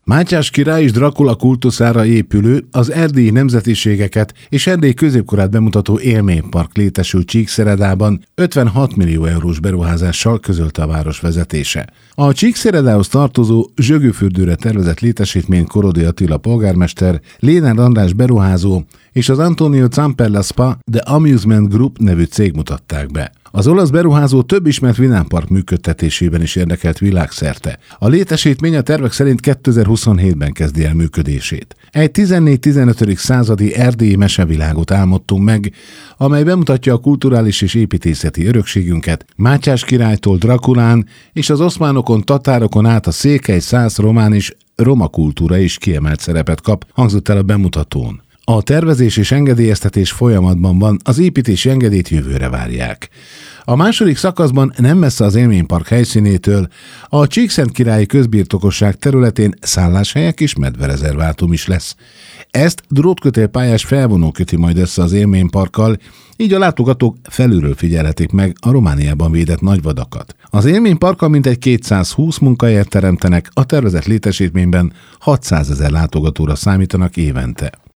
Mátyás király és Dracula kultuszára épülő, az erdélyi nemzetiségeket és Erdély középkorát bemutató élménypark létesült Csíkszeredában 56 millió eurós beruházással, közölte a város vezetése. A Csíkszeredához tartozó Zsögöfürdőre tervezett létesítményt Korodi Attila polgármester, Lénárd András beruházó és az Antonio Zamperla Spa The Amusement Group nevű cég mutatták be. Az olasz beruházó több ismert vidámpark működtetésében is érdekelt világszerte. A létesítmény a tervek szerint 2027-ben kezdi el működését. Egy 14-15. századi erdélyi mesevilágot álmodtunk meg, amely bemutatja a kulturális és építészeti örökségünket, Mátyás királytól Drakulán és az oszmánokon, tatárokon át a székely, szász, román és roma kultúra is kiemelt szerepet kap, hangzott el a bemutatón. A tervezés és engedélyeztetés folyamatban van, az építési engedélyt jövőre várják. A második szakaszban nem messze az élménypark helyszínétől a Csíkszentkirályi közbirtokosság területén szálláshelyek és medverezervátum is lesz. Ezt drótkötélpályás felvonó köti majd össze az élményparkkal, így a látogatók felülről figyelhetik meg a Romániában védett nagyvadakat. Az élményparkkal mintegy 220 munkahelyet teremtenek, a tervezett létesítményben 600 000 látogatóra számítanak évente.